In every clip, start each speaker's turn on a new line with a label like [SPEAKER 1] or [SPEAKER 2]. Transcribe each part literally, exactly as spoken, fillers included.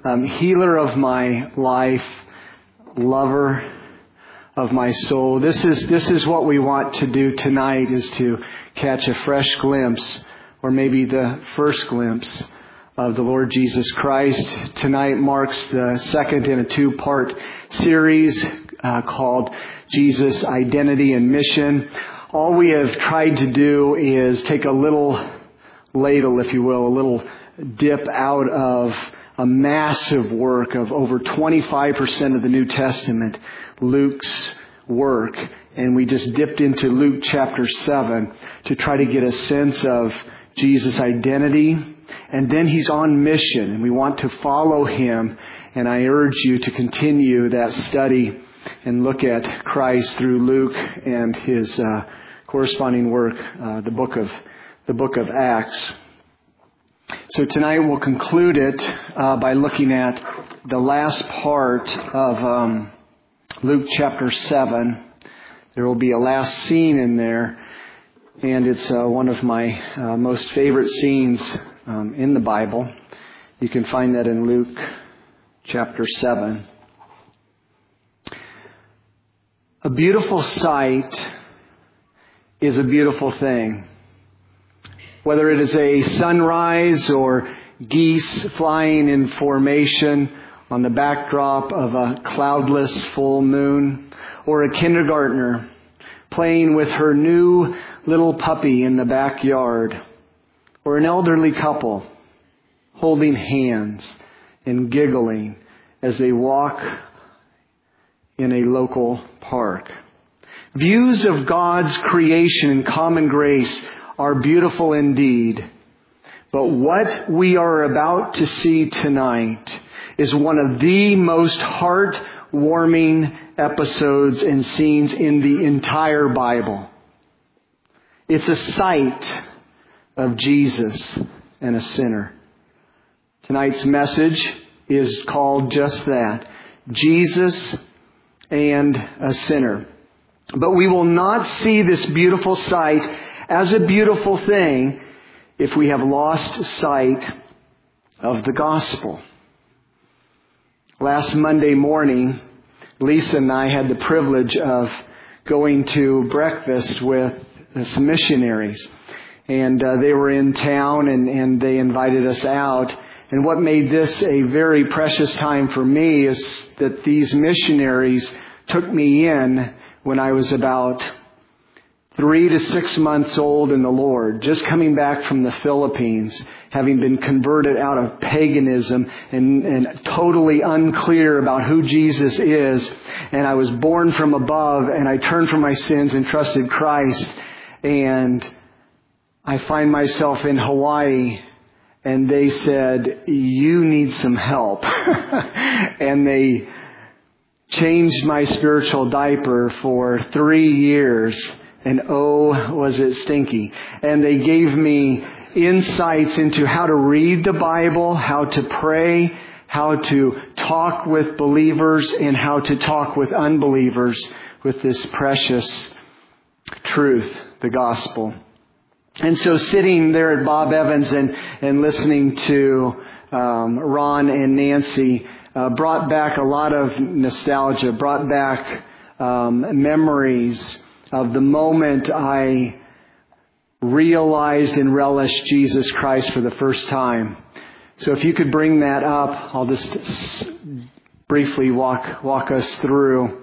[SPEAKER 1] um, healer of my life, lover of my soul. This is this is what we want to do tonight, is to catch a fresh glimpse, or maybe the first glimpse, of the Lord Jesus Christ. Tonight marks the second in a two-part series uh, called Jesus, Identity and Mission. All we have tried to do is take a little ladle, if you will, a little dip out of a massive work of over twenty-five percent of the New Testament, Luke's work. And we just dipped into Luke chapter seven to try to get a sense of Jesus' identity. And then He's on mission, and we want to follow Him. And I urge you to continue that study and look at Christ through Luke and his uh, corresponding work, uh, the book of the book of Acts. So tonight we'll conclude it uh, by looking at the last part of um, Luke chapter seven. There will be a last scene in there, and it's uh, one of my uh, most favorite scenes um, in the Bible. You can find that in Luke chapter seven. A beautiful sight is a beautiful thing. Whether it is a sunrise or geese flying in formation on the backdrop of a cloudless full moon, or a kindergartner playing with her new little puppy in the backyard, or an elderly couple holding hands and giggling as they walk in a local park. Views of God's creation and common grace are beautiful indeed. But what we are about to see tonight is one of the most heart-warming episodes and scenes in the entire Bible. It's a sight of Jesus and a sinner. Tonight's message is called just that, Jesus and a sinner. But we will not see this beautiful sight as a beautiful thing if we have lost sight of the gospel. Last Monday morning, Lisa and I had the privilege of going to breakfast with some missionaries. And uh, they were in town, and, and they invited us out. And what made this a very precious time for me is that these missionaries took me in when I was about three to six months old in the Lord, just coming back from the Philippines, having been converted out of paganism and, and totally unclear about who Jesus is. And I was born from above, and I turned from my sins and trusted Christ. And I find myself in Hawaii, and they said, "You need some help." And they changed my spiritual diaper for three years. And oh, was it stinky. And they gave me insights into how to read the Bible, how to pray, how to talk with believers, and how to talk with unbelievers with this precious truth, the gospel. And so sitting there at Bob Evans and, and listening to um, Ron and Nancy uh, brought back a lot of nostalgia, brought back um, memories of the moment I realized and relished Jesus Christ for the first time. So if you could bring that up, I'll just briefly walk walk us through.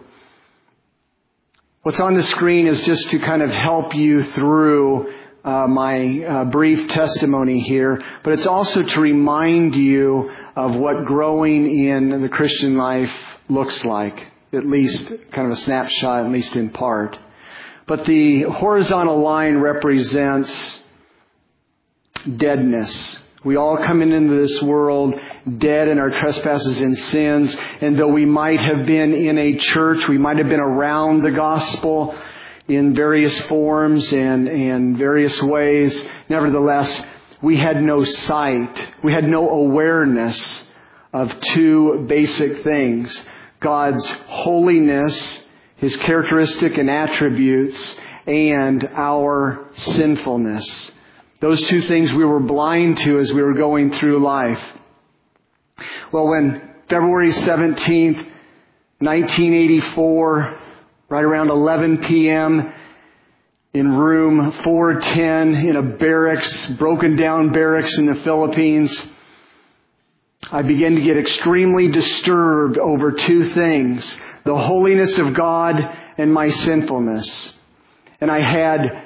[SPEAKER 1] What's on the screen is just to kind of help you through uh, my uh, brief testimony here, but it's also to remind you of what growing in the Christian life looks like, at least kind of a snapshot, at least in part. But the horizontal line represents deadness. We all come into this world dead in our trespasses and sins. And though we might have been in a church, we might have been around the gospel in various forms and, and various ways, nevertheless, we had no sight. We had no awareness of two basic things: God's holiness, His characteristic and attributes, and our sinfulness. Those two things we were blind to as we were going through life. Well, when February seventeenth, nineteen eighty-four, right around eleven p.m., in room four ten in a barracks, broken down barracks in the Philippines, I began to get extremely disturbed over two things: the holiness of God and my sinfulness. And I had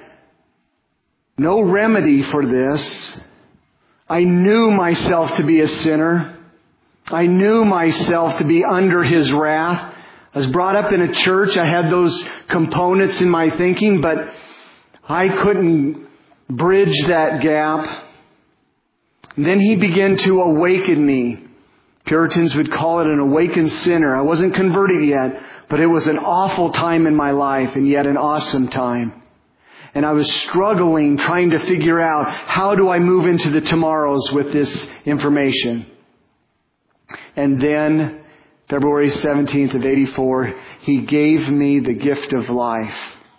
[SPEAKER 1] no remedy for this. I knew myself to be a sinner. I knew myself to be under His wrath. I was brought up in a church. I had those components in my thinking, but I couldn't bridge that gap. And then He began to awaken me. Puritans would call it an awakened sinner. I wasn't converted yet, but it was an awful time in my life, and yet an awesome time. And I was struggling, trying to figure out, how do I move into the tomorrows with this information? And then, February seventeenth of eighty-four, He gave me the gift of life.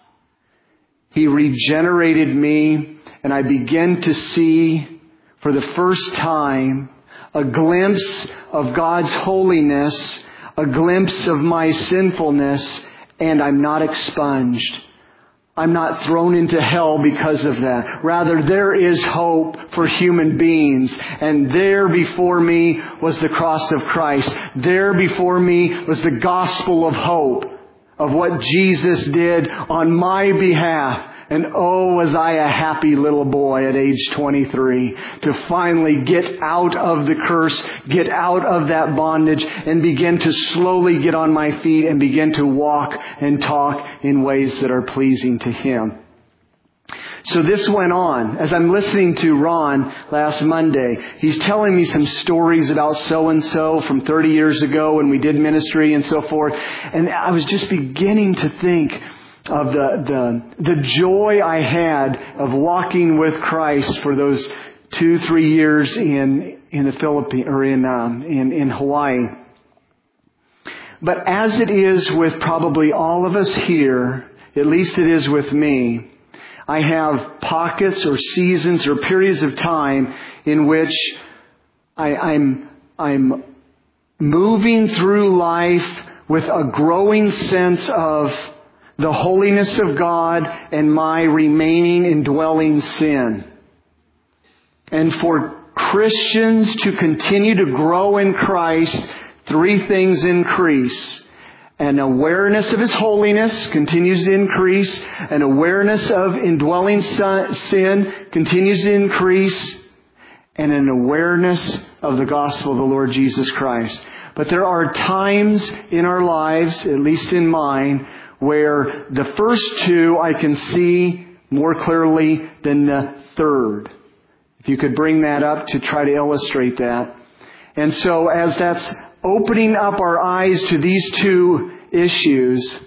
[SPEAKER 1] He regenerated me, and I began to see, for the first time, a glimpse of God's holiness, a glimpse of my sinfulness, and I'm not expunged. I'm not thrown into hell because of that. Rather, there is hope for human beings. And there before me was the cross of Christ. There before me was the gospel of hope of what Jesus did on my behalf. And oh, was I a happy little boy at age twenty-three to finally get out of the curse, get out of that bondage, and begin to slowly get on my feet and begin to walk and talk in ways that are pleasing to Him. So this went on. As I'm listening to Ron last Monday, he's telling me some stories about so-and-so from thirty years ago when we did ministry and so forth. And I was just beginning to think of the, the, the joy I had of walking with Christ for those two, three years in, in the Philippines, or in, um, in, in Hawaii. But as it is with probably all of us here, at least it is with me, I have pockets or seasons or periods of time in which I, I'm, I'm moving through life with a growing sense of the holiness of God and my remaining indwelling sin. And for Christians to continue to grow in Christ, three things increase. An awareness of His holiness continues to increase. An awareness of indwelling sin continues to increase. And an awareness of the gospel of the Lord Jesus Christ. But there are times in our lives, at least in mine, where the first two I can see more clearly than the third. If you could bring that up to try to illustrate that. And so as that's opening up our eyes to these two issues,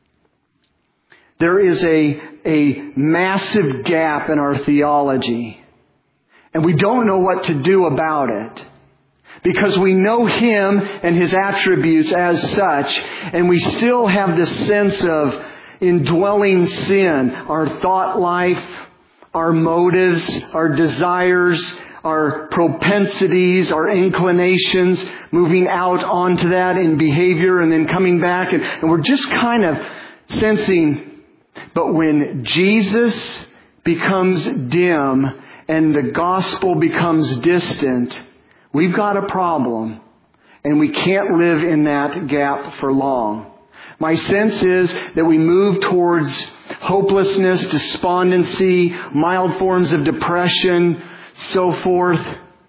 [SPEAKER 1] there is a, a massive gap in our theology. And we don't know what to do about it. Because we know Him and His attributes as such, and we still have this sense of indwelling sin, our thought life, our motives, our desires, our propensities, our inclinations, moving out onto that in behavior and then coming back. And, and we're just kind of sensing, but when Jesus becomes dim and the gospel becomes distant, we've got a problem, and we can't live in that gap for long. My sense is that we move towards hopelessness, despondency, mild forms of depression, so forth,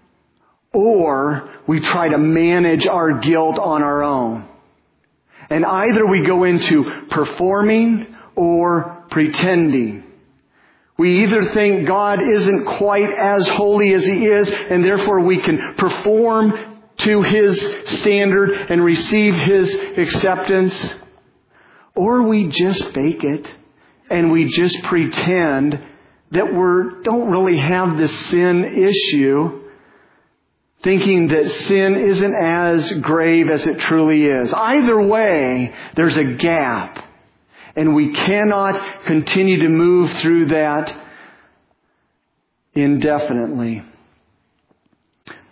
[SPEAKER 1] or we try to manage our guilt on our own. And either we go into performing or pretending. We either think God isn't quite as holy as He is, and therefore we can perform to His standard and receive His acceptance, or we just fake it and we just pretend that we don't really have the sin issue, thinking that sin isn't as grave as it truly is. Either way, there's a gap. And we cannot continue to move through that indefinitely.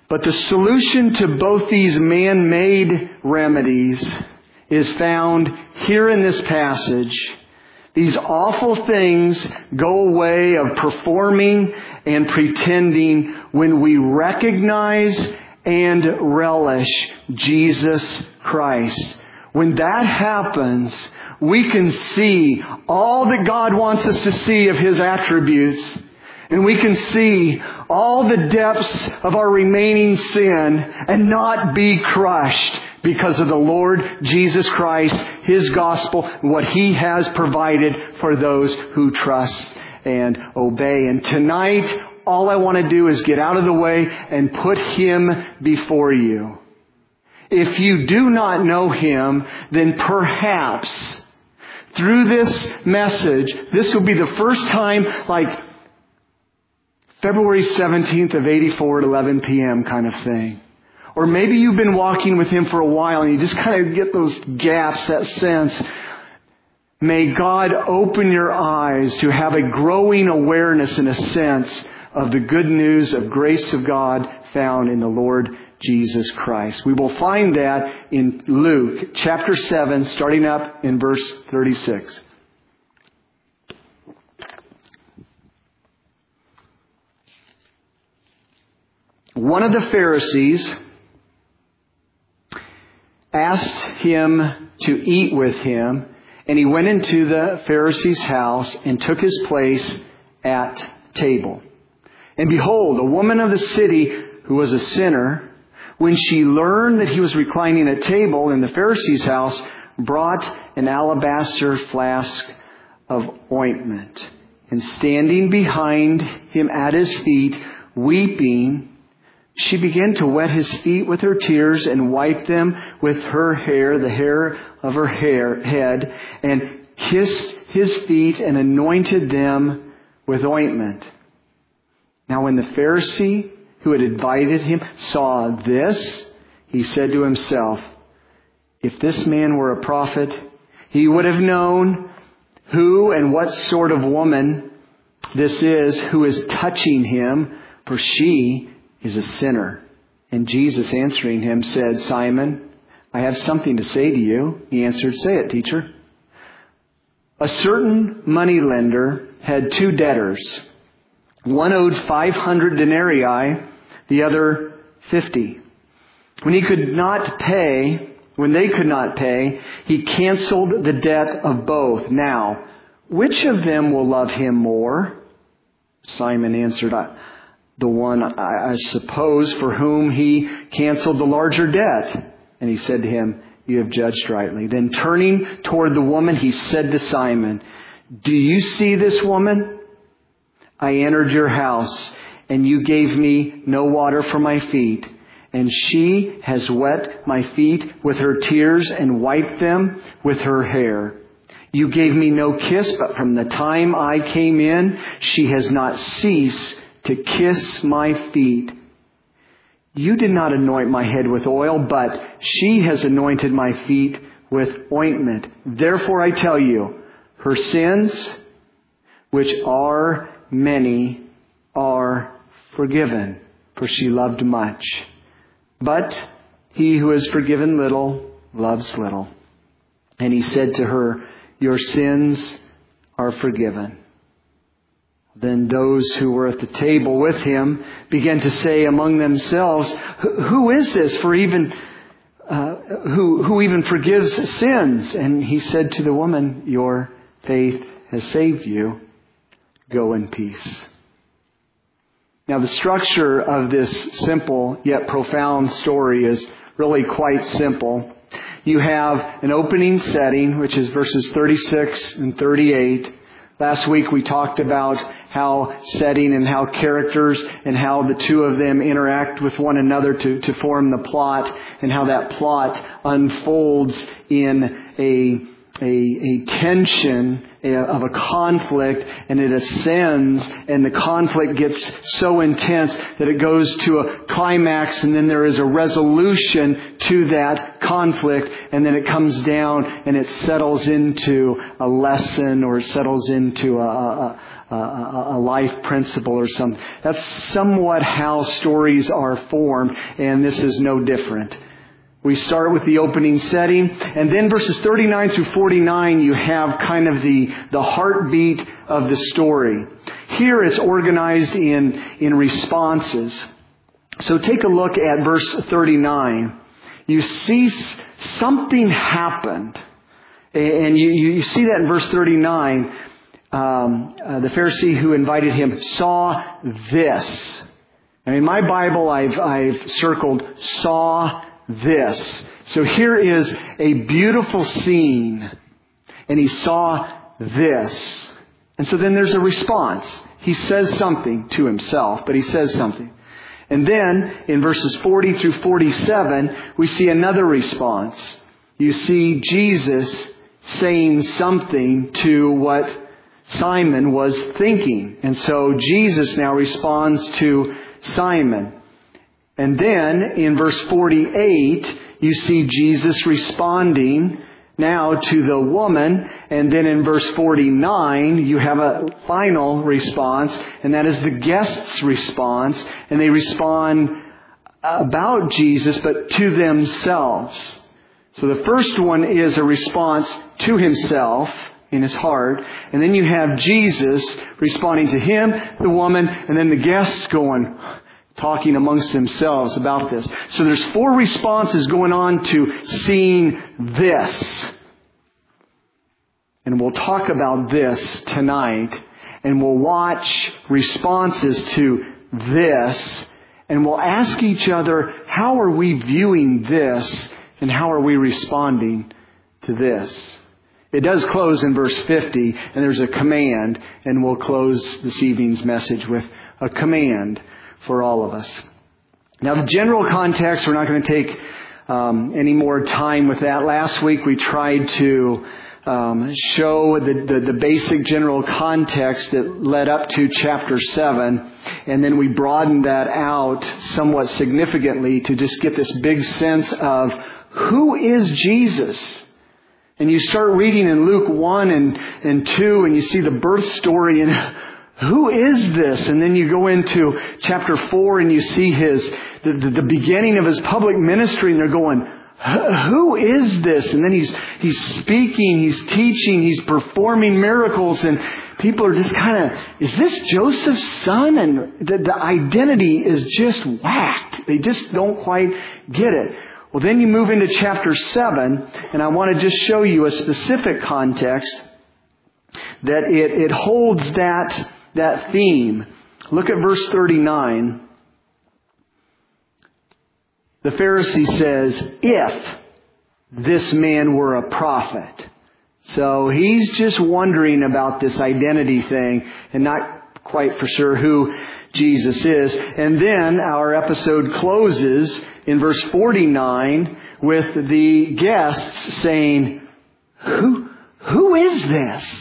[SPEAKER 1] But the solution to both these man-made remedies is found here in this passage. These awful things go away of performing and pretending when we recognize and relish Jesus Christ. When that happens, we can see all that God wants us to see of His attributes. And we can see all the depths of our remaining sin and not be crushed because of the Lord Jesus Christ, His gospel, and what He has provided for those who trust and obey. And tonight, all I want to do is get out of the way and put Him before you. If you do not know Him, then perhaps through this message, this will be the first time, like February seventeenth of eighty-four at eleven p.m. kind of thing. Or maybe you've been walking with Him for a while and you just kind of get those gaps, that sense. May God open your eyes to have a growing awareness and a sense of the good news of grace of God found in the Lord Jesus Christ. We will find that in Luke chapter seven, starting up in verse thirty-six. One of the Pharisees asked Him to eat with him, and He went into the Pharisee's house and took His place at table. And behold, a woman of the city who was a sinner, when she learned that He was reclining at table in the Pharisee's house, brought an alabaster flask of ointment. And standing behind Him at His feet, weeping, she began to wet His feet with her tears and wipe them with her hair, the hair of her hair, head, and kissed His feet and anointed them with ointment. Now when the Pharisee who had invited Him saw this, he said to himself, if this man were a prophet, he would have known who and what sort of woman this is who is touching him, for she is a sinner. And Jesus answering him said, Simon, I have something to say to you. He answered, say it, teacher. A certain moneylender had two debtors. One owed five hundred denarii, the other fifty. When he could not pay, when they could not pay, he canceled the debt of both. Now, which of them will love him more? Simon answered, the one, I suppose, for whom he canceled the larger debt. And he said to him, you have judged rightly. Then turning toward the woman, he said to Simon, do you see this woman? I entered your house, and you gave me no water for my feet. And she has wet my feet with her tears and wiped them with her hair. You gave me no kiss, but from the time I came in, she has not ceased to kiss my feet. You did not anoint my head with oil, but she has anointed my feet with ointment. Therefore I tell you, her sins, which are many, are forgiven, for she loved much. But he who is forgiven little loves little. And he said to her, your sins are forgiven. Then those who were at the table with him began to say among themselves, who is this for even uh, who who even forgives sins? And he said to the woman, your faith has saved you. Go in peace. Now the structure of this simple yet profound story is really quite simple. You have an opening setting, which is verses thirty-six and thirty-eight. Last week we talked about how setting and how characters and how the two of them interact with one another to, to form the plot, and how that plot unfolds in a, a, a tension of a conflict, and it ascends, and the conflict gets so intense that it goes to a climax, and then there is a resolution to that conflict, and then it comes down and it settles into a lesson, or it settles into a, a, a, a life principle or something. That's somewhat how stories are formed, and this is no different. We start with the opening setting, and then verses thirty-nine through forty-nine, you have kind of the, the heartbeat of the story. Here it's organized in, in responses. So take a look at verse thirty-nine. You see something happened. And you, you see that in verse thirty-nine. Um, uh, the Pharisee who invited him saw this. And in my Bible, I've, I've circled saw this. So here is a beautiful scene, and he saw this. And so then there's a response. He says something to himself, but he says something. And then in verses forty through forty-seven, we see another response. You see Jesus saying something to what Simon was thinking. And so Jesus now responds to Simon. And then in verse forty-eight, you see Jesus responding now to the woman. And then in verse forty-nine, you have a final response, and that is the guest's response. And they respond about Jesus, but to themselves. So the first one is a response to himself in his heart. And then you have Jesus responding to him, the woman, and then the guests going, talking amongst themselves about this. So there's four responses going on to seeing this. And we'll talk about this tonight. And we'll watch responses to this. And we'll ask each other, how are we viewing this? And how are we responding to this? It does close in verse fifty, and there's a command. And we'll close this evening's message with a command for all of us. Now, the general context, we're not going to take um, any more time with that. Last week we tried to um, show the, the, the basic general context that led up to chapter seven, and then we broadened that out somewhat significantly to just get this big sense of who is Jesus. And you start reading in Luke one and, and two, and you see the birth story, and who is this? And then you go into chapter four and you see his the, the, the beginning of his public ministry, and they're going, who is this? And then he's he's speaking, he's teaching, he's performing miracles, and people are just kind of, is this Joseph's son? And the, the identity is just whacked. They just don't quite get it. Well, then you move into chapter seven, and I want to just show you a specific context that it, it holds that that theme. Look at verse thirty-nine. The Pharisee says, if this man were a prophet. So he's just wondering about this identity thing and not quite for sure who Jesus is. And then our episode closes in verse forty-nine with the guests saying, Who, who is this?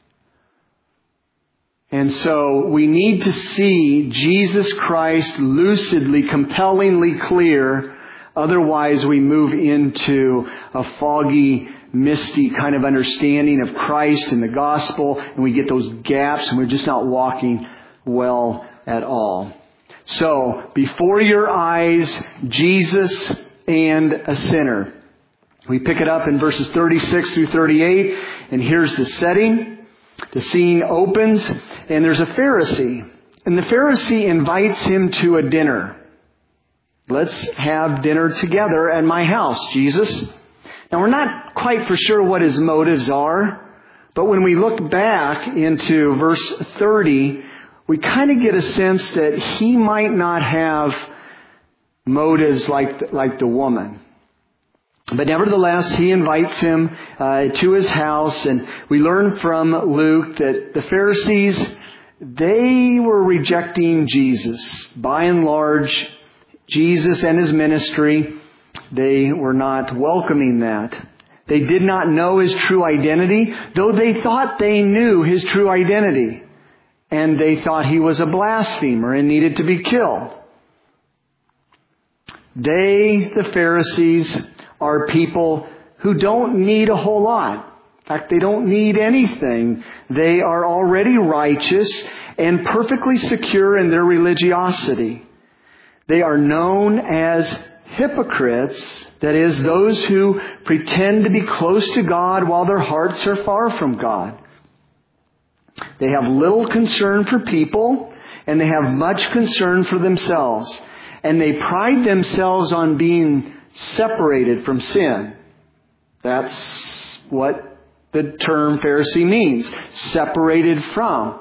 [SPEAKER 1] And so we need to see Jesus Christ lucidly, compellingly clear. Otherwise we move into a foggy, misty kind of understanding of Christ and the gospel, and we get those gaps, and we're just not walking well at all. So, before your eyes, Jesus and a sinner. We pick it up in verses thirty-six through thirty-eight, and here's the setting. The scene opens, and there's a Pharisee. And the Pharisee invites him to a dinner. Let's have dinner together at my house, Jesus. Now, we're not quite for sure what his motives are, but when we look back into verse thirty, we kind of get a sense that he might not have motives like, like the woman. But nevertheless, he invites him uh, to his house, and we learn from Luke that the Pharisees, they were rejecting Jesus. By and large, Jesus and his ministry, they were not welcoming that. They did not know his true identity, though they thought they knew his true identity. And they thought he was a blasphemer and needed to be killed. They, the Pharisees, are people who don't need a whole lot. In fact, they don't need anything. They are already righteous and perfectly secure in their religiosity. They are known as hypocrites, that is, those who pretend to be close to God while their hearts are far from God. They have little concern for people, and they have much concern for themselves. And they pride themselves on being separated from sin. That's what the term Pharisee means, separated from.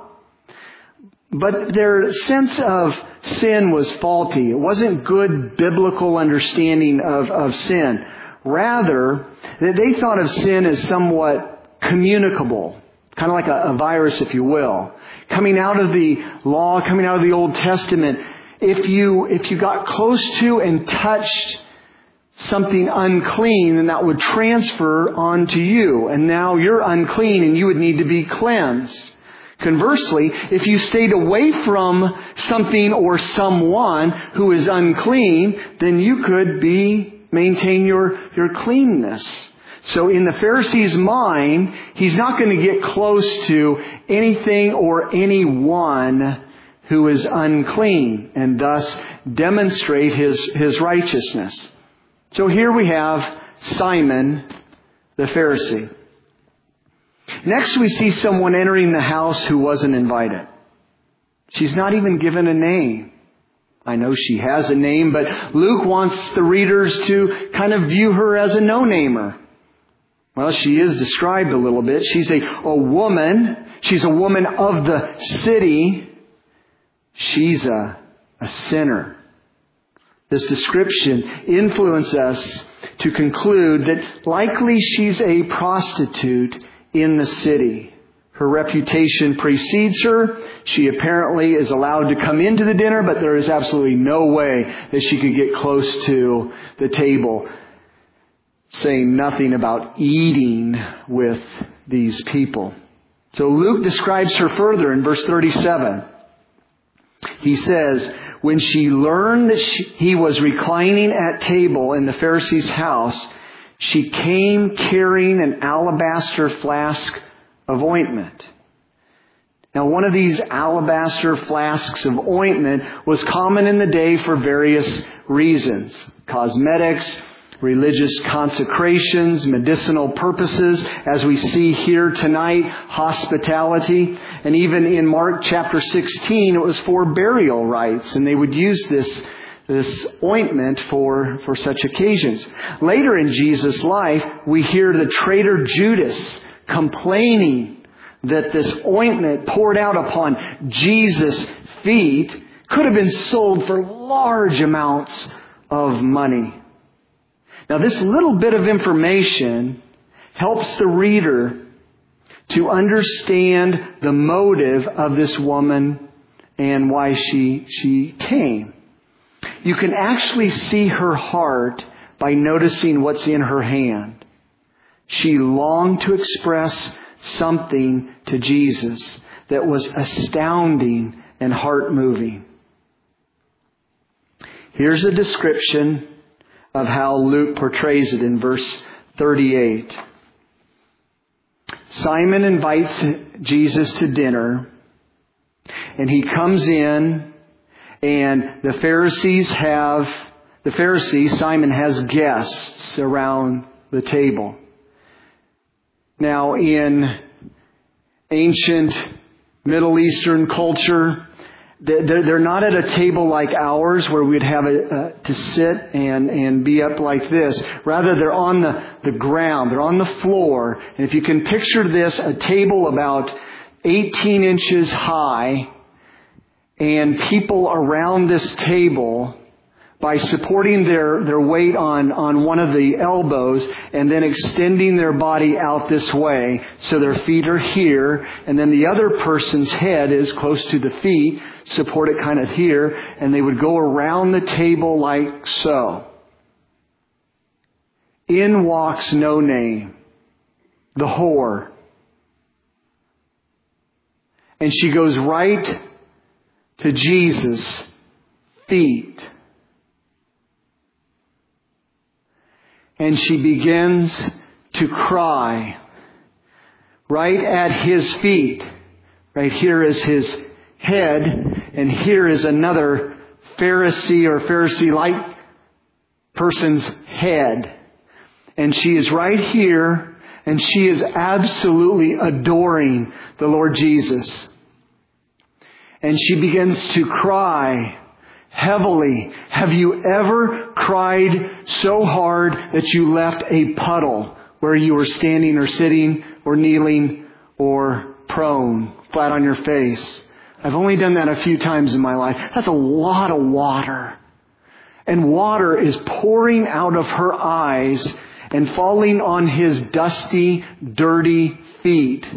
[SPEAKER 1] But their sense of sin was faulty. It wasn't good biblical understanding of, of sin. Rather, they thought of sin as somewhat communicable, kind of like a, a virus, if you will. Coming out of the law, coming out of the Old Testament, if you if you got close to and touched something unclean, then that would transfer onto you. And now you're unclean and you would need to be cleansed. Conversely, if you stayed away from something or someone who is unclean, then you could be maintain your, your cleanness. So in the Pharisee's mind, he's not going to get close to anything or anyone who is unclean and thus demonstrate his, his righteousness. So here we have Simon the Pharisee. Next we see someone entering the house who wasn't invited. She's not even given a name. I know she has a name, but Luke wants the readers to kind of view her as a no-namer. Well, she is described a little bit. She's a, a woman. She's a woman of the city. She's a, a sinner. This description influences us to conclude that likely she's a prostitute in the city. Her reputation precedes her. She apparently is allowed to come into the dinner, but there is absolutely no way that she could get close to the table, saying nothing about eating with these people. So Luke describes her further in verse thirty-seven. He says, when she learned that she, he was reclining at table in the Pharisee's house, she came carrying an alabaster flask of ointment. Now, one of these alabaster flasks of ointment was common in the day for various reasons. Cosmetics, religious consecrations, medicinal purposes, as we see here tonight, hospitality. And even in Mark chapter sixteen, it was for burial rites, and they would use this this ointment for, for such occasions. Later in Jesus' life, we hear the traitor Judas complaining that this ointment poured out upon Jesus' feet could have been sold for large amounts of money. Now, this little bit of information helps the reader to understand the motive of this woman and why she, she came. You can actually see her heart by noticing what's in her hand. She longed to express something to Jesus that was astounding and heart-moving. Here's a description of how Luke portrays it in verse thirty-eight. Simon invites Jesus to dinner, and he comes in, and the Pharisees have, the Pharisee, Simon, has guests around the table. Now, in ancient Middle Eastern culture, they're not at a table like ours where we'd have a, uh, to sit and, and be up like this. Rather, they're on the, the ground. They're on the floor. And if you can picture this, a table about eighteen inches high, and people around this table, by supporting their, their weight on, on one of the elbows and then extending their body out this way, so their feet are here, and then the other person's head is close to the feet, support it kind of here, and they would go around the table like so. In walks no name. the whore. And she goes right to Jesus' feet. And she begins to cry right at His feet. Right here is His head, and here is another Pharisee or Pharisee-like person's head. And she is right here, and she is absolutely adoring the Lord Jesus. And she begins to cry heavily. Have you ever cried so hard that you left a puddle where you were standing or sitting or kneeling or prone, flat on your face? I've only done that a few times in my life. That's a lot of water. And water is pouring out of her eyes and falling on His dusty, dirty feet.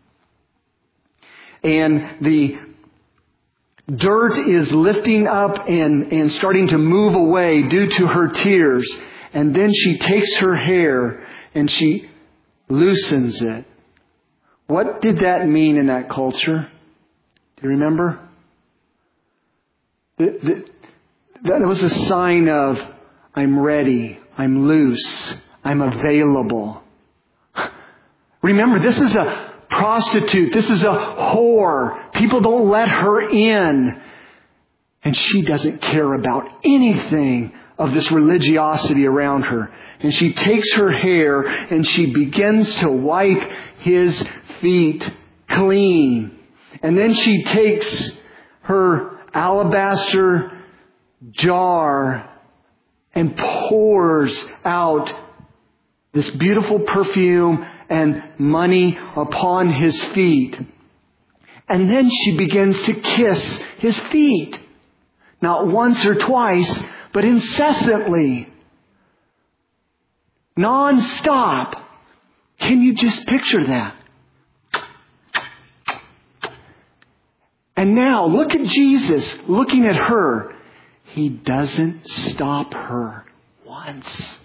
[SPEAKER 1] And the dirt is lifting up and, and starting to move away due to her tears. And then she takes her hair and she loosens it. What did that mean in that culture? Do you remember? The, the, that was a sign of, I'm ready, I'm loose, I'm available. Remember, this is a prostitute. This is a whore. People don't let her in. And she doesn't care about anything of this religiosity around her. And she takes her hair and she begins to wipe His feet clean. And then she takes her alabaster jar and pours out this beautiful perfume and money upon His feet. And then she begins to kiss His feet. Not once or twice, but incessantly. Non-stop. Can you just picture that? And now, look at Jesus looking at her. He doesn't stop her once.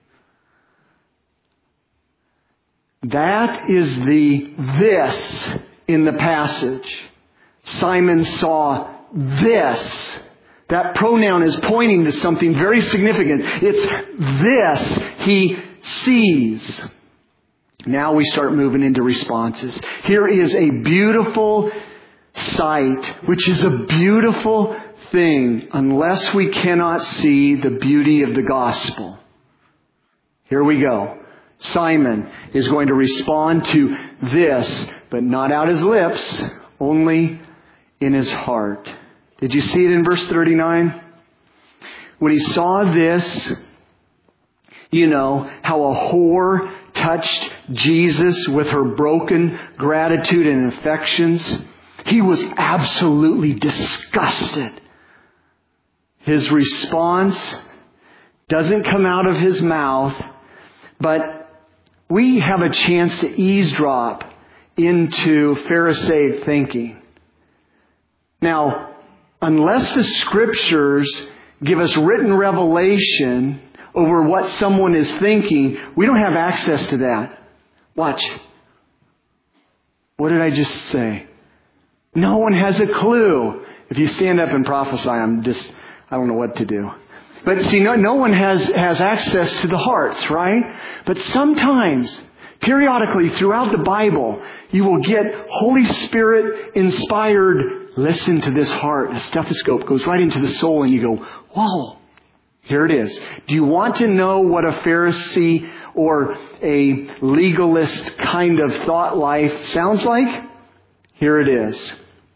[SPEAKER 1] That is the this in the passage. Simon saw this. That pronoun is pointing to something very significant. It's this he sees. Now we start moving into responses. Here is a beautiful sight, which is a beautiful thing unless we cannot see the beauty of the gospel. Here we go. Simon is going to respond to this, but not out his lips, only in his heart. Did you see it in verse thirty-nine? When he saw this, you know, how a whore touched Jesus with her broken gratitude and affections. He was absolutely disgusted. His response doesn't come out of his mouth, but we have a chance to eavesdrop into Pharisaic thinking. Now, unless the Scriptures give us written revelation over what someone is thinking, we don't have access to that. Watch. What did I just say? No one has a clue. If you stand up and prophesy, I'm just, I don't know what to do. But see, no, no one has, has access to the hearts, right? But sometimes, periodically throughout the Bible, you will get Holy Spirit inspired, listen to this heart. A stethoscope goes right into the soul and you go, whoa, here it is. Do you want to know what a Pharisee or a legalist kind of thought life sounds like? Here it is.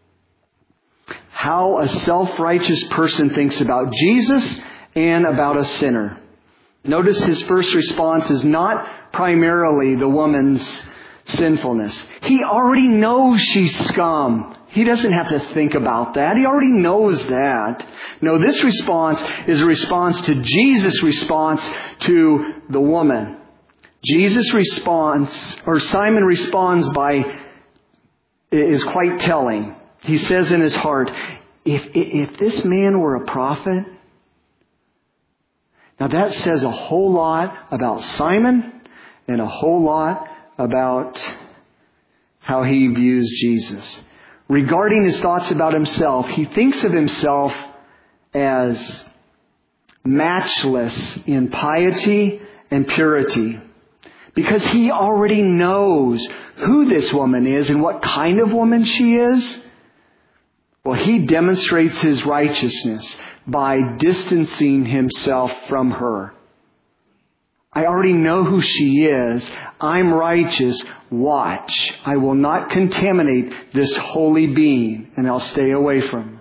[SPEAKER 1] How a self-righteous person thinks about Jesus and about a sinner. Notice his first response is not primarily the woman's sinfulness. He already knows she's scum. He doesn't have to think about that. He already knows that. No, this response is a response to Jesus' response to the woman. Jesus' response, or Simon responds by, is quite telling. He says in his heart, if, if this man were a prophet. Now that says a whole lot about Simon and a whole lot about how he views Jesus. Regarding his thoughts about himself, he thinks of himself as matchless in piety and purity, because he already knows who this woman is and what kind of woman she is. Well, he demonstrates his righteousness by distancing himself from her. I already know who she is. I'm righteous. Watch. I will not contaminate this holy being, and I'll stay away from her.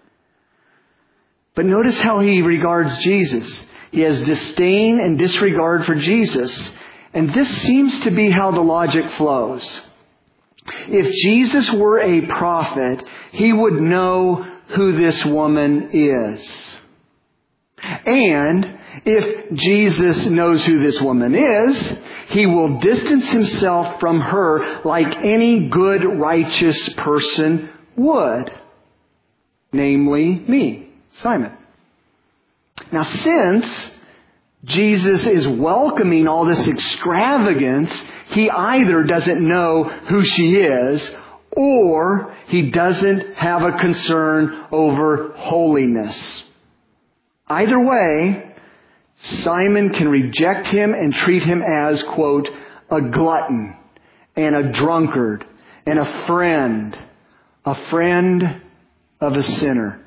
[SPEAKER 1] But notice how he regards Jesus. He has disdain and disregard for Jesus. And this seems to be how the logic flows. If Jesus were a prophet, he would know who this woman is. And if Jesus knows who this woman is, he will distance himself from her like any good, righteous person would. Namely, me, Simon. Now, since Jesus is welcoming all this extravagance, he either doesn't know who she is, or he doesn't have a concern over holiness. Either way, Simon can reject him and treat him as, quote, a glutton and a drunkard and a friend, a friend of a sinner.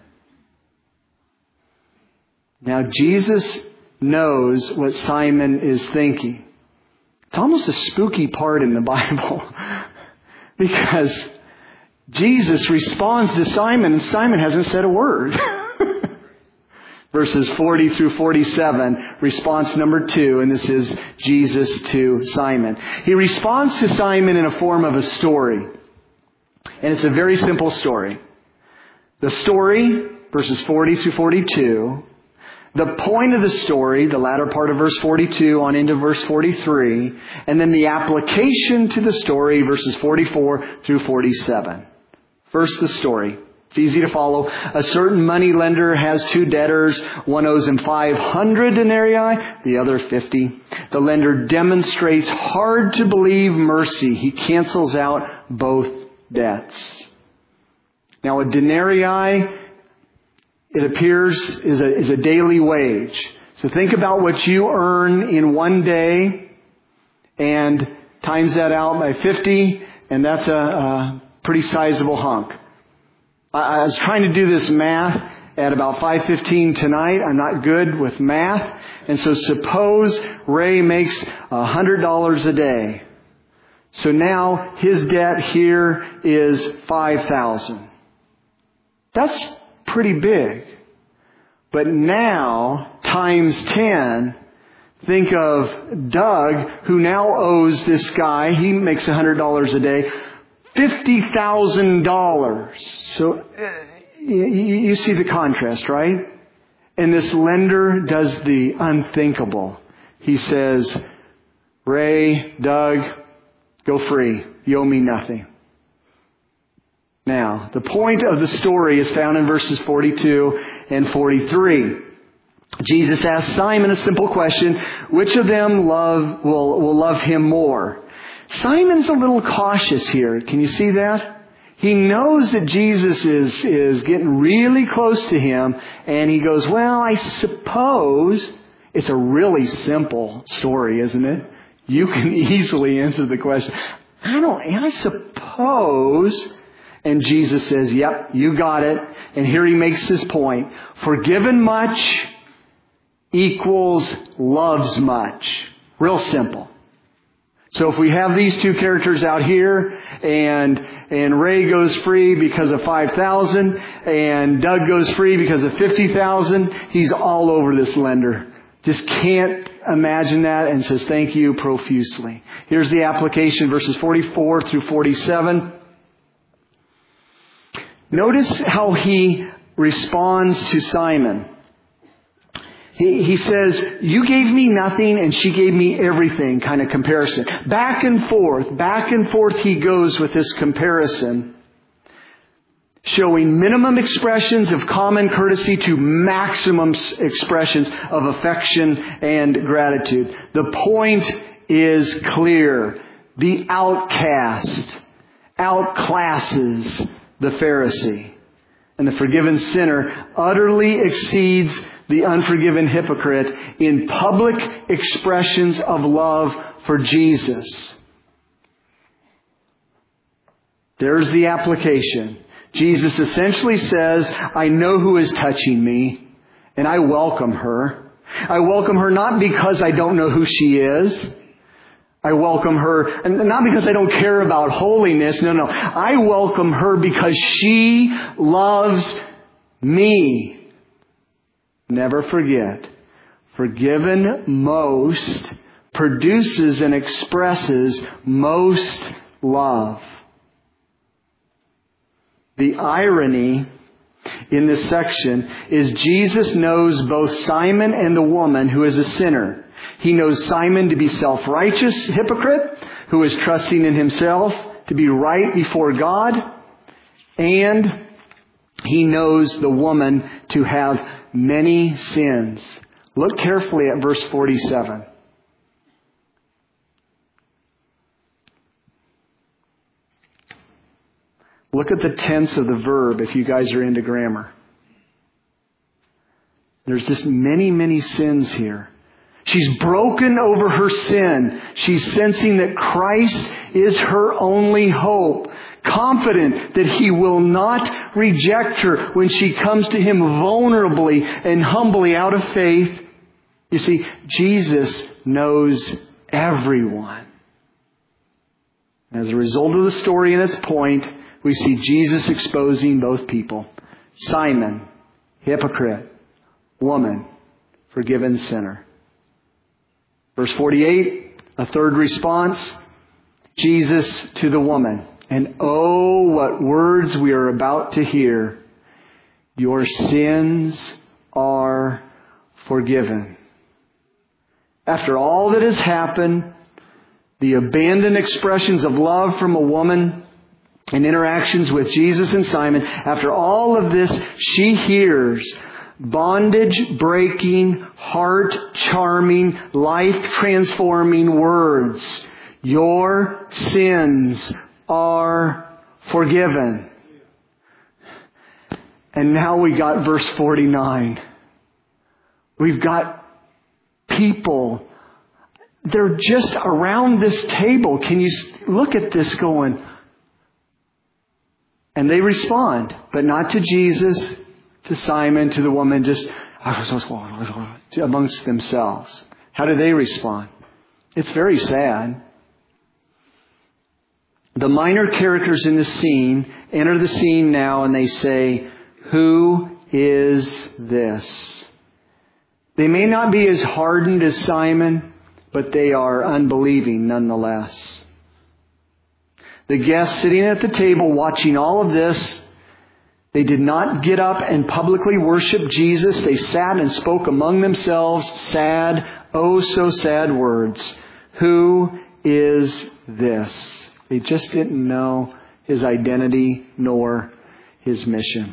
[SPEAKER 1] Now, Jesus knows what Simon is thinking. It's almost a spooky part in the Bible because Jesus responds to Simon and Simon hasn't said a word. Verses forty through forty-seven, response number two, and this is Jesus to Simon. He responds to Simon in a form of a story. And it's a very simple story. The story, verses forty through forty-two, the point of the story, the latter part of verse forty-two on into verse forty-three, and then the application to the story, verses forty-four through forty-seven. First, the story. It's easy to follow. A certain money lender has two debtors. One owes him five hundred denarii, the other fifty. The lender demonstrates hard to believe mercy. He cancels out both debts. Now, a denarii, it appears, is a, is a daily wage. So think about what you earn in one day and times that out by fifty, and that's a, a pretty sizable hunk. I was trying to do this math at about five fifteen tonight. I'm not good with math. And so suppose Ray makes one hundred dollars a day. So now his debt here is five thousand dollars. That's pretty big. But now, times ten, think of Doug, who now owes this guy, he makes one hundred dollars a day, fifty thousand dollars. So uh, you, you see the contrast, right? And this lender does the unthinkable. He says, Ray, Doug, go free. You owe me nothing. Now, the point of the story is found in verses forty-two and forty-three. Jesus asks Simon a simple question: which of them love will, will love him more? Simon's a little cautious here. Can you see that? He knows that Jesus is, is getting really close to him, and he goes, well, I suppose it's a really simple story, isn't it? You can easily answer the question. I don't, I suppose. And Jesus says, yep, you got it. And here he makes this point. Forgiven much equals loves much. Real simple. So if we have these two characters out here, and and Ray goes free because of five thousand, and Doug goes free because of fifty thousand, he's all over this lender. Just can't imagine that, and says thank you profusely. Here's the application, verses forty-four through forty-seven. Notice how he responds to Simon. He, he says, you gave me nothing and she gave me everything, kind of comparison. Back and forth, back and forth he goes with this comparison, showing minimum expressions of common courtesy to maximum expressions of affection and gratitude. The point is clear. the outcast outclasses the Pharisee. And the forgiven sinner utterly exceeds the unforgiven hypocrite in public expressions of love for Jesus. There's the application. Jesus essentially says, I know who is touching me, and I welcome her. I welcome her not because I don't know who she is. I welcome her, and not because I don't care about holiness. No, no. I welcome her because she loves me. Never forget, forgiven most produces and expresses most love. The irony in this section is Jesus knows both Simon and the woman who is a sinner. He knows Simon to be self-righteous hypocrite who is trusting in himself to be right before God. And he knows the woman to have many sins. Look carefully at verse forty-seven. Look at the tense of the verb if you guys are into grammar. There's just many, many sins here. She's broken over her sin. She's sensing that Christ is her only hope. Confident that He will not reject her when she comes to Him vulnerably and humbly out of faith. You see, Jesus knows everyone. As a result of the story and its point, we see Jesus exposing both people. Simon, hypocrite. Woman, forgiven sinner. Verse forty-eight, a third response. Jesus to the woman. And oh, what words we are about to hear. Your sins are forgiven. After all that has happened, the abandoned expressions of love from a woman and interactions with Jesus and Simon, after all of this, she hears bondage-breaking, heart-charming, life-transforming words. Your sins are forgiven. And now we got verse forty-nine. We've got people. They're just around this table. Can you look at this going? And they respond, but not to Jesus, to Simon, to the woman, just amongst themselves. How do they respond? It's very sad. The minor characters in the scene enter the scene now and they say, who is this? They may not be as hardened as Simon, but they are unbelieving nonetheless. The guests sitting at the table watching all of this, they did not get up and publicly worship Jesus. They sat and spoke among themselves sad, oh so sad words. Who is this? They just didn't know His identity nor His mission.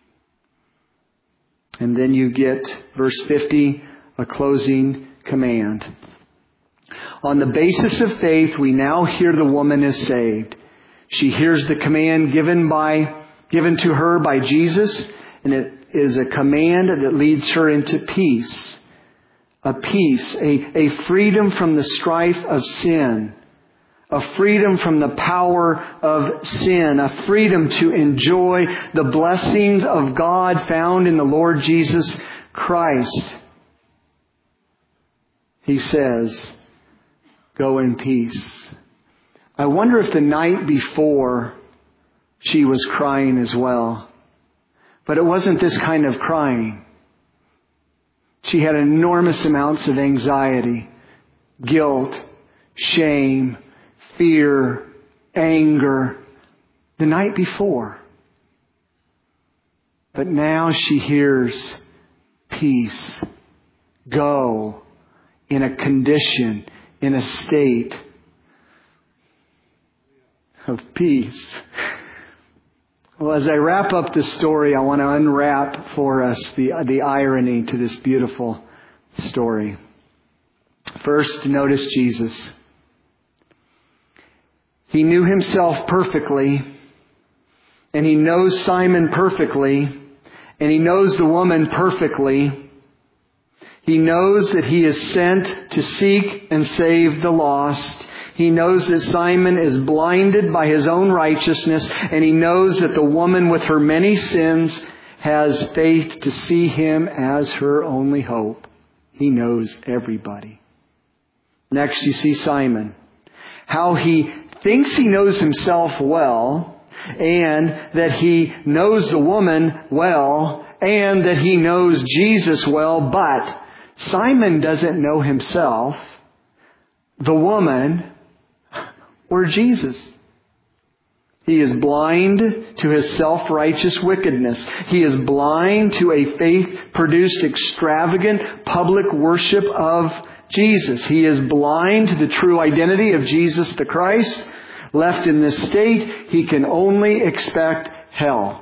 [SPEAKER 1] And then you get verse fifty, a closing command. On the basis of faith, we now hear the woman is saved. She hears the command given by, given to her by Jesus, and it is a command that leads her into peace. A peace, a, a freedom from the strife of sin. A freedom from the power of sin. A freedom to enjoy the blessings of God found in the Lord Jesus Christ. He says, go in peace. I wonder if the night before she was crying as well. But it wasn't this kind of crying. She had enormous amounts of anxiety, guilt, shame, fear, anger the night before. But now she hears peace. Go in a condition, in a state of peace. Well, as I wrap up this story, I want to unwrap for us the, the irony to this beautiful story. First, notice Jesus. He knew himself perfectly, and he knows Simon perfectly, and he knows the woman perfectly. He knows that he is sent to seek and save the lost. He knows that Simon is blinded by his own righteousness, and he knows that the woman with her many sins has faith to see him as her only hope. He knows everybody. Next, you see Simon. How he thinks he knows himself well, and that he knows the woman well, and that he knows Jesus well, but Simon doesn't know himself, the woman, or Jesus. He is blind to his self-righteous wickedness. He is blind to a faith-produced extravagant public worship of Jesus. He is blind to the true identity of Jesus the Christ. Left in this state, he can only expect hell.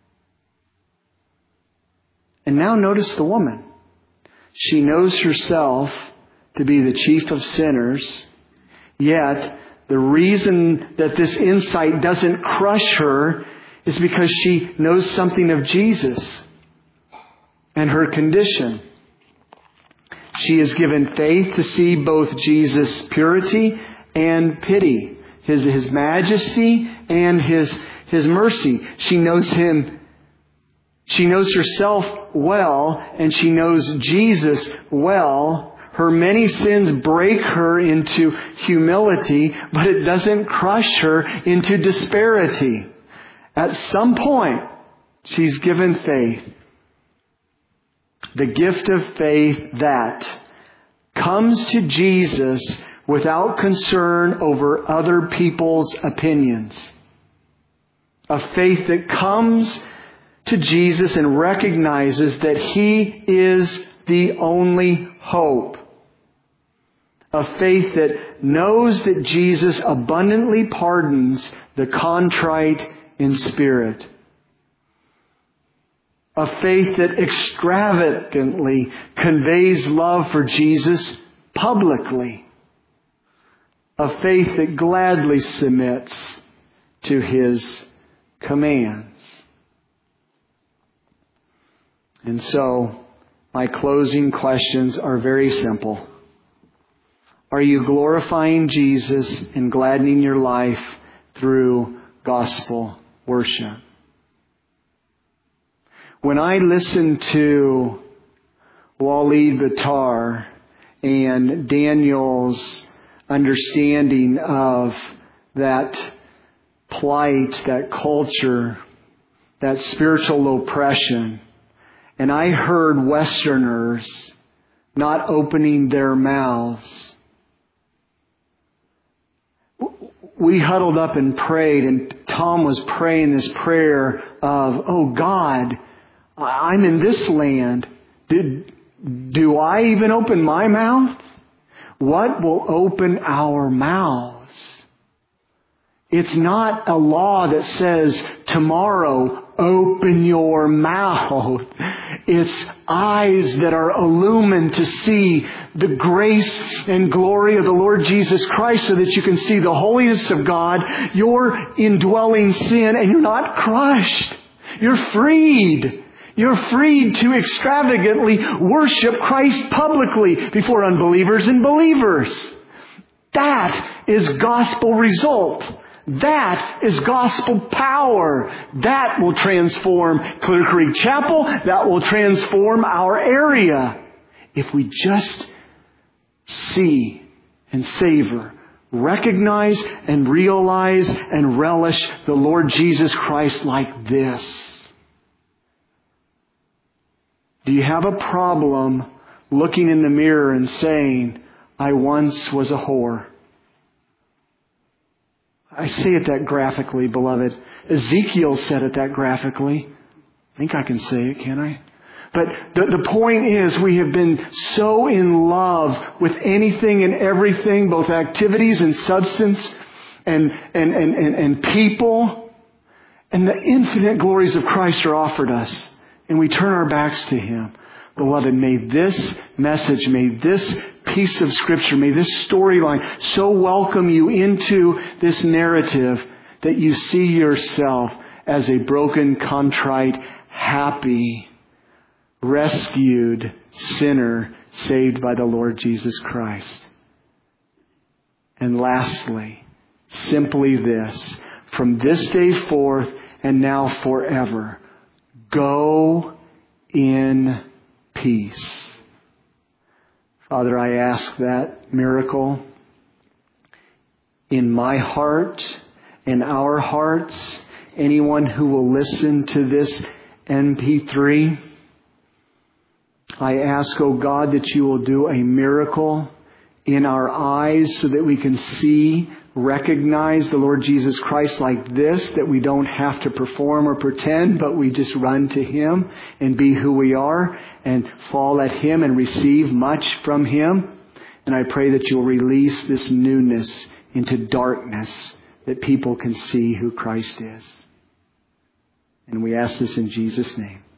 [SPEAKER 1] And now notice the woman. She knows herself to be the chief of sinners, yet the reason that this insight doesn't crush her is because she knows something of Jesus and her condition. She is given faith to see both Jesus' purity and pity, His, His majesty and His, His mercy. She knows Him. She knows herself well, and she knows Jesus well. Her many sins break her into humility, but it doesn't crush her into disparity. At some point, she's given faith. The gift of faith that comes to Jesus without concern over other people's opinions. A faith that comes to Jesus and recognizes that He is the only hope. A faith that knows that Jesus abundantly pardons the contrite in spirit. A faith that extravagantly conveys love for Jesus publicly. A faith that gladly submits to His commands. And so, my closing questions are very simple. Are you glorifying Jesus and gladdening your life through gospel worship? When I listen to Walid Buttar and Daniel's understanding of that plight, that culture, that spiritual oppression, and I heard Westerners not opening their mouths, we huddled up and prayed, and Tom was praying this prayer of, oh God, I'm in this land. Did, do I even open my mouth? What will open our mouths? It's not a law that says tomorrow, open your mouth. It's eyes that are illumined to see the grace and glory of the Lord Jesus Christ so that you can see the holiness of God, your indwelling sin, and you're not crushed. You're freed. You're freed to extravagantly worship Christ publicly before unbelievers and believers. That is gospel result. That is gospel power. That will transform Clear Creek Chapel. That will transform our area. If we just see and savor, recognize and realize and relish the Lord Jesus Christ like this. Do you have a problem looking in the mirror and saying, I once was a whore? I say it that graphically, beloved. Ezekiel said it that graphically. I think I can say it, can I? But the, the point is, we have been so in love with anything and everything, both activities and substance and, and, and, and, and people. And the infinite glories of Christ are offered us. And we turn our backs to Him. Beloved, may this message, may this piece of Scripture, may this storyline so welcome you into this narrative that you see yourself as a broken, contrite, happy, rescued sinner saved by the Lord Jesus Christ. And lastly, simply this, from this day forth and now forever, go in peace. Father, I ask that miracle in my heart, in our hearts, anyone who will listen to this M P three. I ask, oh God, that you will do a miracle in our eyes so that we can see, recognize the Lord Jesus Christ like this, that we don't have to perform or pretend, but we just run to Him and be who we are and fall at Him and receive much from Him. And I pray that you'll release this newness into darkness, that people can see who Christ is. And we ask this in Jesus' name.